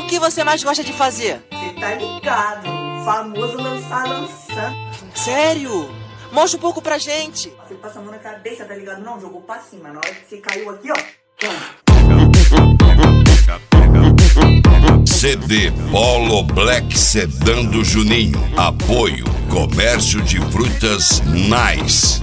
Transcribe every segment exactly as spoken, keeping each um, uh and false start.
O que você mais gosta de fazer? Cê tá ligado, famoso lançar lançando. Sério? Mostra um pouco pra gente. Você passa a mão na cabeça, tá ligado? Não, jogou pra cima. Na hora que você caiu aqui, ó. C D Polo Black Sedan do Juninho. Apoio Comércio de Frutas Nice.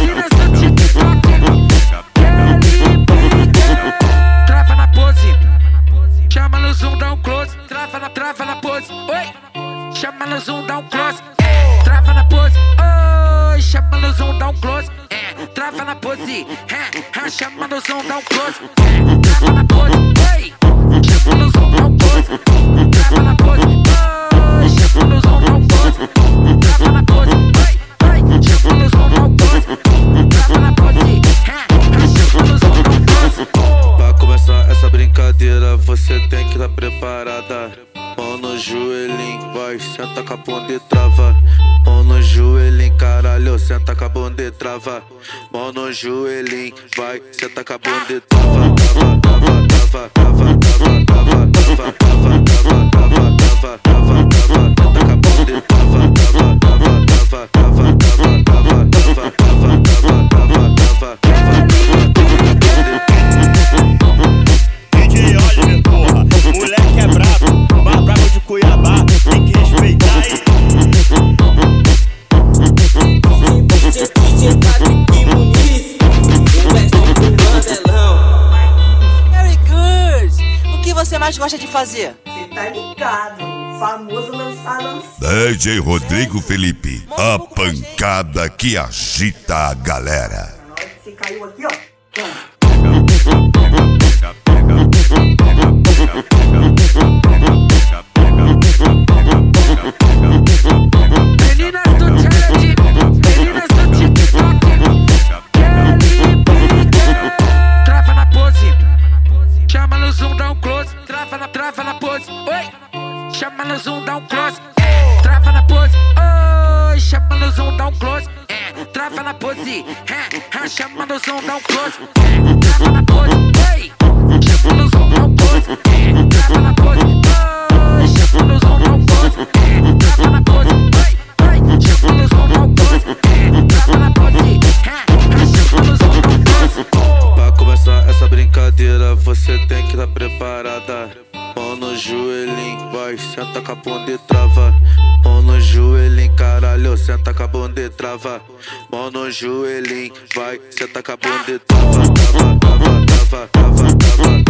Trava na pose, chama no zoom, dá um close. Trava na, trava na pose, oi. Chama no zoom, dá um close. Trava na pose, oi. Chama no zoom, dá um close. Trava na pose, chama no zoom, dá um close. Trava na pose, oi. Chama no zoom, dá um close. Trava na pose, oi. Chama no zoom, dá um close. Trava na pose, oi. Chama no zoom, dá um close. Trava na pose, chama no zoom, dá um close. Pra começar essa brincadeira, você tem que estar preparada. Mão no joelhinho, vai, senta com a bunda e trava. Mão no joelhinho, caralho, senta com a bunda e trava. Mão no joelhinho, vai, senta com a bunda e trava. Trava, trava, trava, trava, trava, trava, trava, trava, trava, trava, trava, trava, trava, senta com a bunda e trava. Trava, trava, trava, trava, trava, trava, trava, trava, trava, trava, trava, trava. D J Oliver, porra, moleque é brabo, mais brabo de Cuiabá, tem que respeitar aí. Very good! O que você mais gosta de fazer? Cê tá ligado, famoso lançar lançando. D J Rodrigo Felipe, a pancada que agita a galera. Na hora que você caiu aqui, ó. Meninas do challenge, meninas do TikTok, Kelly Pique. Trava na pose, chama no zoom, dá um close. Trava na, trava na pose, oi. Chama no zoom, dá um close. Trava na pose, oi. Chama no zoom, dá um close. Trava na pose, chama no zoom, dá um close. Trava na pose, oi. Chama no zoom, dá um close. Trava na pose, oi. Chama no zoom, dá um close. Trava na pose, oi. Chama no zoom, dá um close. Trava na pose, chama no zoom, dá um close. Pra começar essa brincadeira, você tem que estar preparada. Mão no joelhinho, vai, senta com a bunda e trava. Mão no joelhinho, caralho, senta com a bunda e trava. Mão no joelhinho, vai, senta com a bunda e trava. Trava, trava, trava, trava, trava.